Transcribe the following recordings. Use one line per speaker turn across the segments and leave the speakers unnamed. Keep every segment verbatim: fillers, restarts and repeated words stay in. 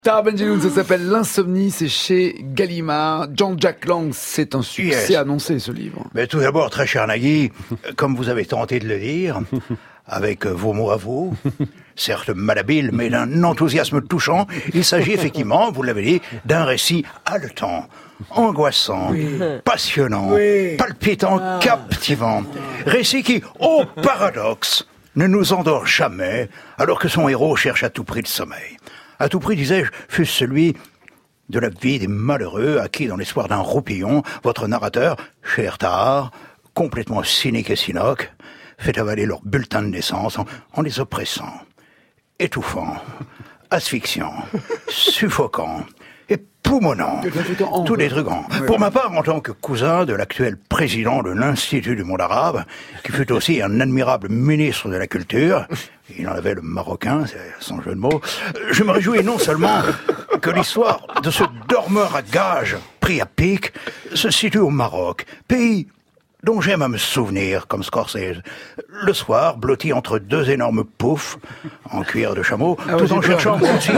Tahar Ben-Jelloun, ça s'appelle L'insomnie, c'est chez Gallimard. Jean-Jacques Lang, c'est un succès
Yes.
annoncé, ce livre.
Mais tout d'abord, très cher Nagui, comme vous avez tenté de le dire, avec vos mots à vous, certes malhabiles, mais d'un enthousiasme touchant, il s'agit effectivement, vous l'avez dit, d'un récit haletant, angoissant, oui. passionnant, oui. palpitant, ah. captivant. Récit qui, au paradoxe, ne nous endort jamais, alors que son héros cherche à tout prix le sommeil. À tout prix, disais-je, fût celui de la vie des malheureux à qui, dans l'espoir d'un roupillon, votre narrateur, cher Tahar, complètement cynique et cynoque, fait avaler leur bulletin de naissance en, en les oppressant, étouffant, asphyxiant, suffocant, poumonnant, tous des trucs grands. Oui. Pour ma part, en tant que cousin de l'actuel président de l'Institut du monde arabe, qui fut aussi un admirable ministre de la culture, il en avait le marocain, c'est son jeu de mots, je me réjouis non seulement que l'histoire de ce dormeur à gages pris à pic se situe au Maroc, pays dont j'aime à me souvenir, comme Scorsese, le soir, blotti entre deux énormes poufs, en cuir de chameau, ah tout ouais, en cherchant moi aussi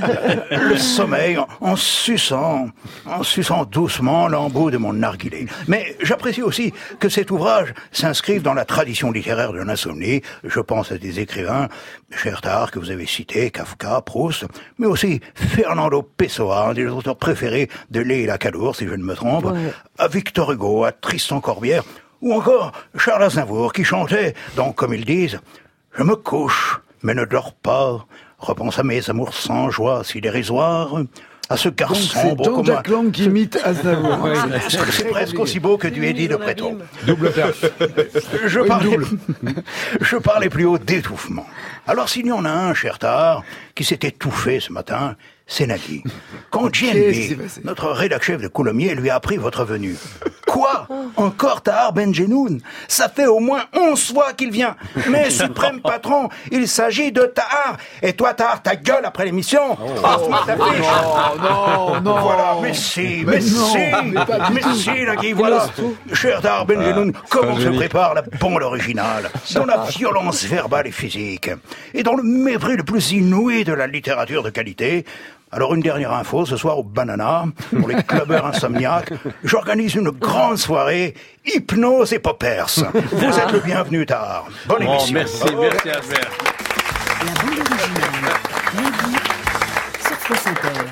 le sommeil, en, en suçant, en suçant doucement l'embout de mon narguilé. Mais j'apprécie aussi que cet ouvrage s'inscrive dans la tradition littéraire de l'insomnie. Je pense à des écrivains, cher Tahar, que vous avez cités, Kafka, Proust, mais aussi Fernando Pessoa, un des auteurs préférés de Leila Kadour, si je ne me trompe, ouais. à Victor Hugo, à Tristan Corbière, ou encore Charles Aznavour qui chantait, donc comme ils disent, « Je me couche, mais ne dors pas, repense à mes amours sans joie, si dérisoires, à ce garçon beau comme moi. »
Jean-Jacques Lang qui imite Aznavour.
Ouais, c'est, c'est presque aussi beau que du Eddie de Préto.
Double perf.
Je parlais, je parlais plus haut d'étouffement. Alors s'il y en a un, cher Tahar, qui s'est étouffé ce matin, c'est Nagui. Quand J N B, notre rédac-chef de Coulommiers, lui a appris votre venue. Quoi ? Encore Tahar Ben-Jelloun ? Ça fait au moins onze fois qu'il vient. Mais suprême patron, il s'agit de Tahar. Et toi, Tahar, ta gueule après l'émission.
Oh, Passe-moi ta fiche. Non, non, non.
Voilà, mais si, mais, mais si, mais si, Nagui, voilà. Cher Tahar Ben-Jelloun, ah, comment se prépare la bande originale, dans la violence verbale et physique, et dans le mépris le plus inouï de la littérature de qualité. Alors une dernière info, ce soir au Banana, pour les clubbers insomniaques, j'organise une grande soirée hypnose et poppers. Vous êtes le bienvenu, Tahar. Bonne émission.
Oh, merci, oh, merci Albert.
La bande originale, Nagui, sur France Inter.